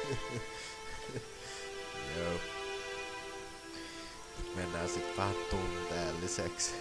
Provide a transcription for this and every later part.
Joo. Mennään sit vähän tunteelliseksi.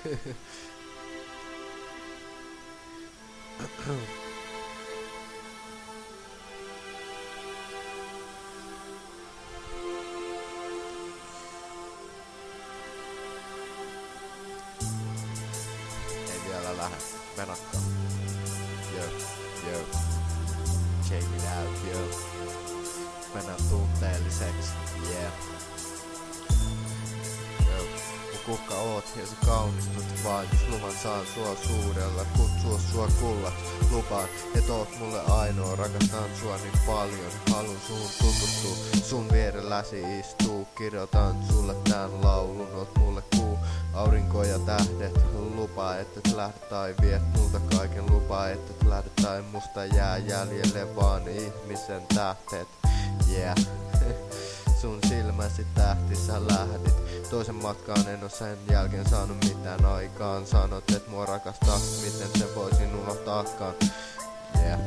Ei vielä lähde. Menakkaan. Joo, joo. Check it out, joo. Mennään tunteelliseksi. Yeah. Joo. Kuka oot ja sä kaunistut vain, jos luvan saan sua suudella, kutsua sua kullat, lupaan, et oot mulle ainoa, rakastan sua niin paljon, halun suun tutustua, sun vierelläsi istuu, kirjoitan sulle tän laulun, oot mulle kuu, aurinko ja tähdet, lupaa, et lähde tai viet multa kaiken, lupaa, et lähde tai musta jää jäljelle vaan ihmisen tähdet, yeah. Sun silmäsi tähti, sä lähdit toisen matkaan, en oo sen jälkeen saanut mitään aikaan. Sanot, et mua rakastaa, miten sen voisin unohtaakaan. Yeah.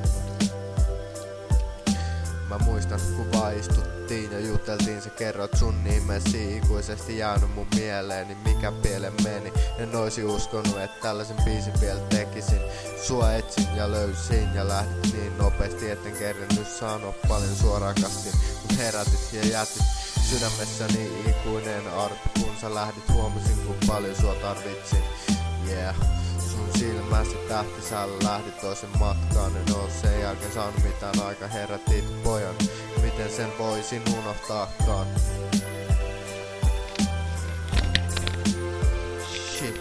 Mä muistan, kun vaan istuttiin ja juteltiin, sä kerrot sun nimesi, ikuisesti jäänyt mun mieleeni, mikä pieleen meni. En oisi uskonut, että tällaisen biisin vielä tekisin. Sua etsin ja löysin ja lähdit niin nopeasti, etten kerrennyt sanoa paljon sua rakastin. Mut herätit ja jätit sydämessäni ikuinen arku, kun sä lähdit huomasin, kun paljon sua tarvitsin. Yeah. Sun silmäsi tähti, sä lähdit toisen matkaan, en oo sen jälkeen saanut mitään aika, herätit pojan, miten sen voisin unohtaakaan. Shit.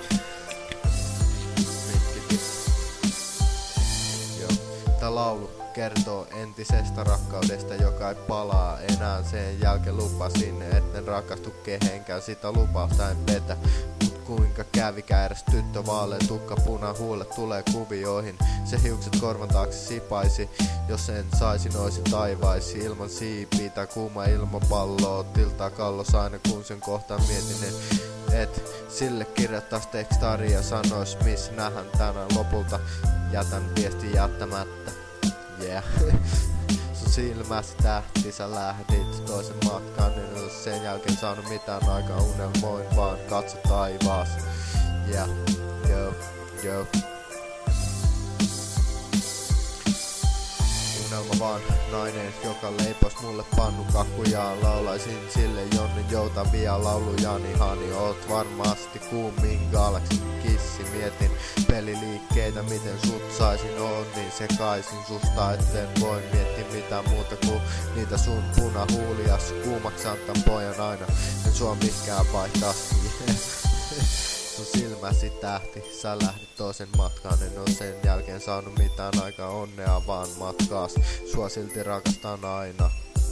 Joo, tää laulu kertoo entisestä rakkaudesta, joka ei palaa enää. Sen jälkeen lupasin, etten rakastu kehenkään, sitä lupausta en petä. Mut kuinka kävikään, eräs tyttö vaaleen tukka puna huulle tulee kuvioihin. Se hiukset korvan taakse sipaisi, jos en saisin oisin taivaisi. Ilman siipiä tai kuuma ilmapalloa tiltaa kallos aina kun sen kohtaan mietin, et sille kirjoittais tekstari ja sanois missä nähdään tänään lopulta. Jätän viesti jättämättä. Yeah. Sun silmäsi tähti, sä lähdit toisen matkaan, en oo sen jälkeen saanut mitään aikaa, unelmoin vaan katso taivaas. Yeah, yo, yo. Unelma vaan nainen, joka leipois mulle pannukakkuja. Laulaisin sille jonne joutavia laulujani. Hani, oot varmasti kuumin galaksin kissi. Mietin peliliikkeitä, miten sut saisin, oot niin sekaisin susta, etten voi miettiä mitään muuta kuin niitä sun punahuulias. Kuumaks antan pojan aina, en sua mikään vaihtaa. Sun silmäsi tähti, sä lähdit toisen matkaan, en oo sen jälkeen saanut mitään aikaa, onnea vaan matkaas. Sua silti rakastan aina.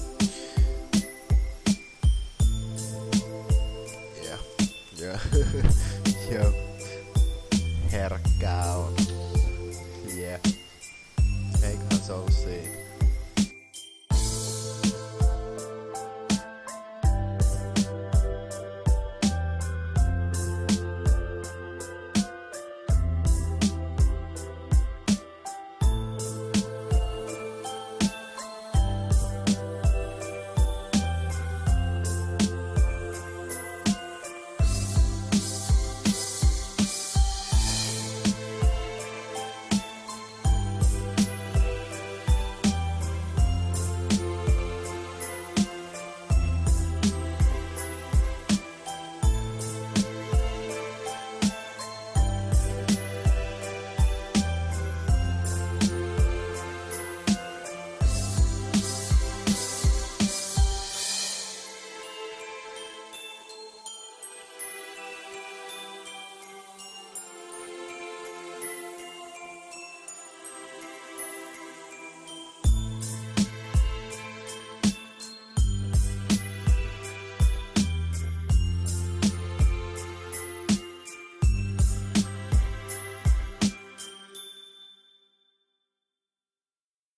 Yeah, yeah, yeah. Herkkää on. Yeah. Eiköhän se ollut siinä.